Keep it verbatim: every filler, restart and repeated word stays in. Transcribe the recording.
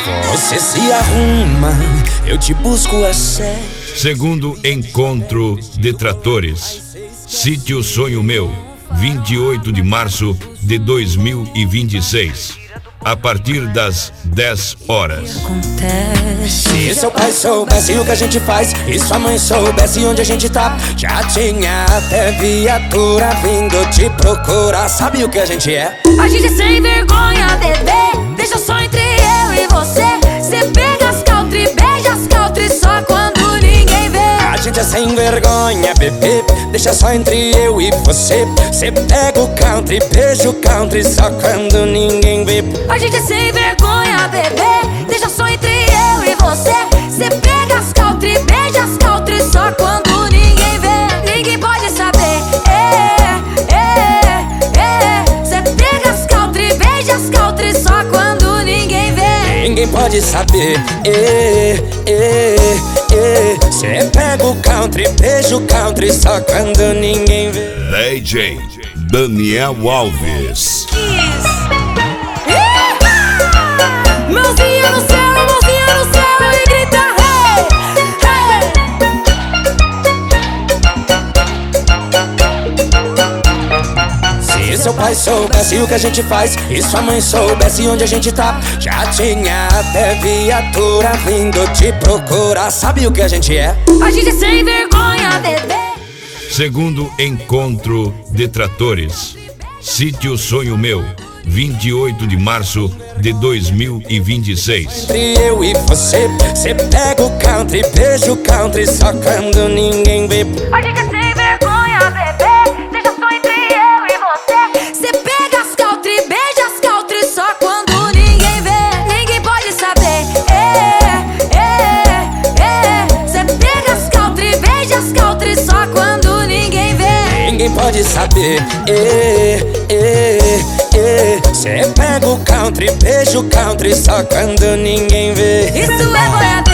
Você se arruma, eu te busco a sério. Segundo encontro Detratores, Sítio Sonho Meu, vinte e oito de março de dois mil e vinte e seis, a partir das dez horas. Se seu pai soubesse o que a gente faz e sua mãe soubesse onde a gente tá, já tinha até viatura vindo te procurar. Sabe o que a gente é? A gente é sem vergonha, bebê. Deixa só entre eu e você. Cê pega as country, beija as country só quando ninguém vê. A gente é sem vergonha, bebê. Deixa só entre eu e você. Cê pega o country, beija o country só quando ninguém vê. A gente é sem vergonha, bebê. Deixa só entre eu e você. Cê pega as country, beija as country só quando ninguém vê. Ninguém pode saber. É, é, é. Cê pega as country, beija as country só quando ninguém vê. Ninguém pode saber. É, é, é. Cê pega o country, beija o country só quando ninguém vê. D J Daniel Alves. Mãozinha no céu, mãozinha no céu e grita hey, hey. Se seu pai soubesse o que a gente faz e sua mãe soubesse onde a gente tá, já tinha até viatura vindo te procurar. Sabe o que a gente é? A gente é sem vergonha, bebê. Segundo encontro Detratores, Sítio Sonho Meu, vinte e oito de março de dois mil e vinte e seis. Entre eu e você, cê pega o country, beija o country só quando ninguém vê. A gente é sem vergonha, bebê. Deixa só entre eu e você. Cê pega as country, beija as country só quando ninguém vê. Ninguém pode saber. É, é, é. Cê pega as country, beija as country só quando ninguém vê. Ninguém pode saber. É, é, é. Cê pega o country, beija o country só quando ninguém vê. Isso é boiadeiro.